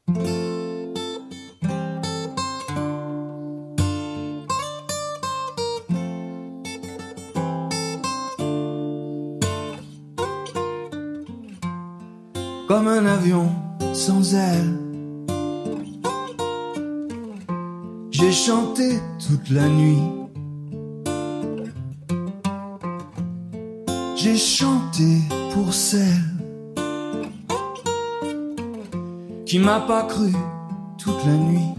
Comme un avion sans ailes, j'ai chanté toute la nuit. J'ai chanté pour celle qui m'a pas cru toute la nuit.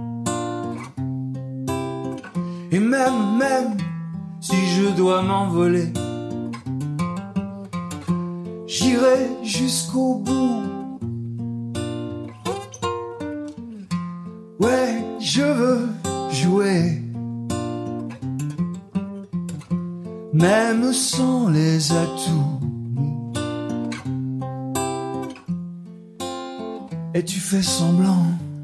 Et même si je dois m'envoler, j'irai jusqu'au bout. Ouais, je veux jouer, même sans les atouts. Et tu fais semblant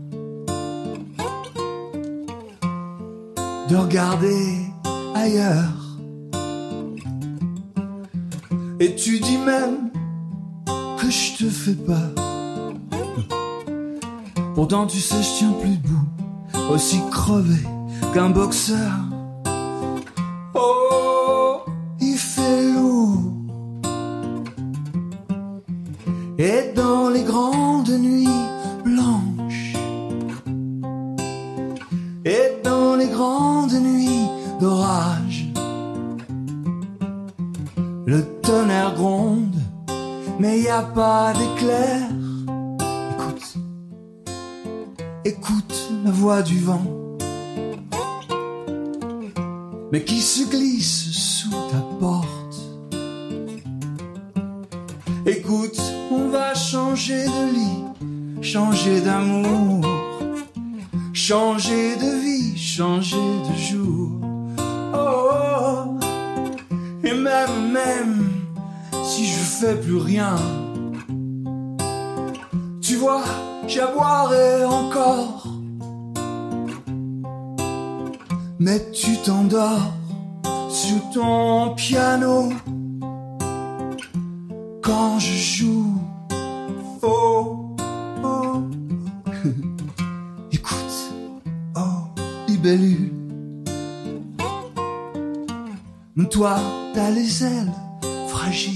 de regarder ailleurs. Et tu dis même que je te fais peur. Pourtant tu sais je tiens plus debout, aussi crevé qu'un boxeur. Oh, il fait lourd. Et dans les grandes nuits blanches, et dans les grandes nuits d'orage, le tonnerre gronde, mais y a pas d'éclair. Écoute, écoute la voix du vent, mais qui se glisse sous ta porte. Écoute, on va changer de lit, changer d'amour, changer de vie, changer de jour. Oh, oh. Et même si je fais plus rien, tu vois, j'aboierai encore. Mais tu t'endors sur ton piano quand je joue. Oh, oh. Écoute, oh, libellule, toi, t'as les ailes fragiles.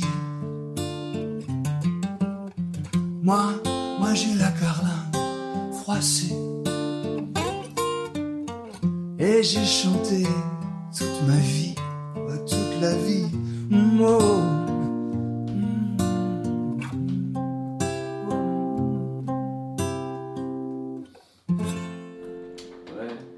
Moi j'ai la carlingue froissée. Et j'ai chanté toute ma vie, toute la vie. Oh. Ouais.